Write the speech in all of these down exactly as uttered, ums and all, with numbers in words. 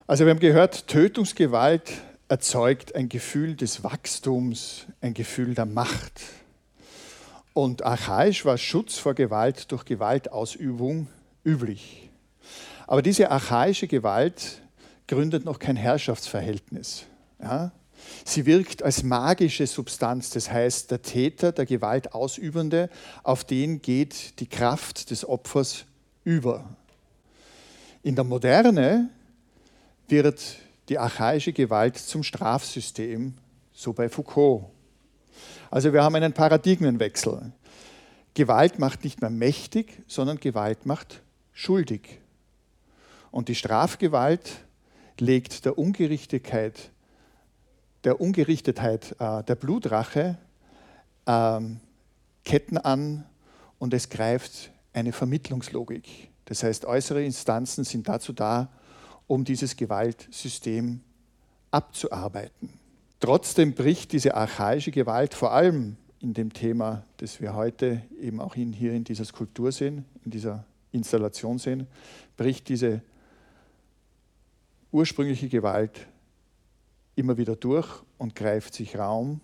Also wir haben gehört, Tötungsgewalt erzeugt ein Gefühl des Wachstums, ein Gefühl der Macht. Und archaisch war Schutz vor Gewalt durch Gewaltausübung üblich. Aber diese archaische Gewalt gründet noch kein Herrschaftsverhältnis. Ja? Sie wirkt als magische Substanz, das heißt, der Täter, der Gewaltausübende, auf den geht die Kraft des Opfers über. In der Moderne wird die archaische Gewalt zum Strafsystem, so bei Foucault. Also wir haben einen Paradigmenwechsel. Gewalt macht nicht mehr mächtig, sondern Gewalt macht schuldig. Und die Strafgewalt legt der Ungerichtigkeit, der Ungerichtetheit, äh, der Blutrache äh, Ketten an und es greift eine Vermittlungslogik. Das heißt, äußere Instanzen sind dazu da, um dieses Gewaltsystem abzuarbeiten. Trotzdem bricht diese archaische Gewalt vor allem in dem Thema, das wir heute eben auch in, hier in dieser Skulptur sehen, in dieser Installation sehen, bricht diese ursprüngliche Gewalt immer wieder durch und greift sich Raum.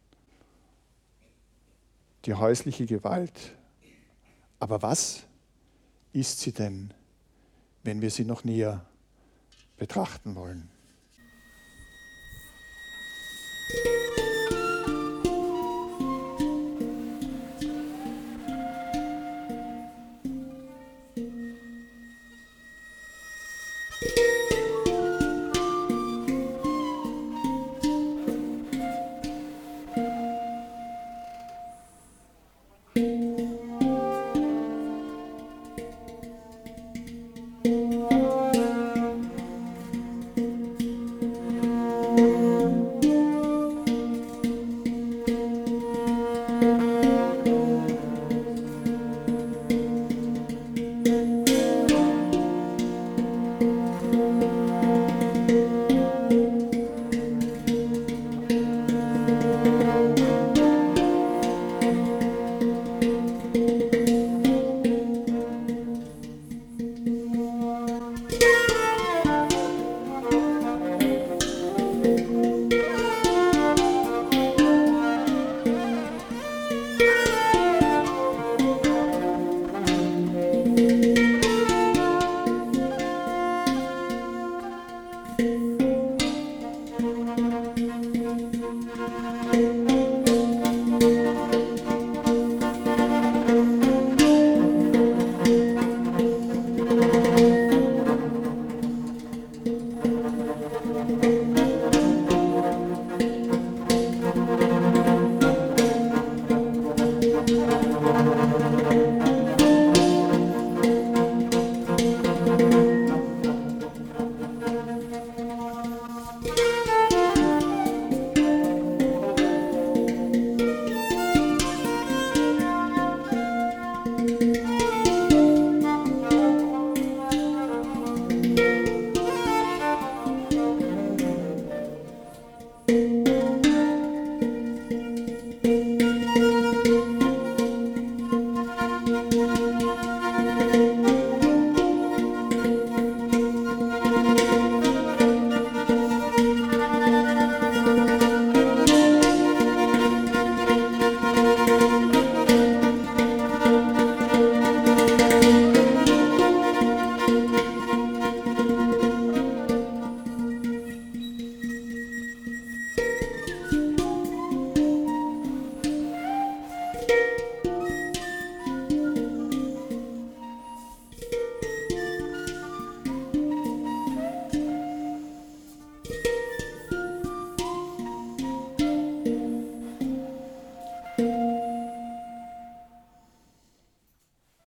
Die häusliche Gewalt. Aber was ist sie denn, wenn wir sie noch näher betrachten wollen?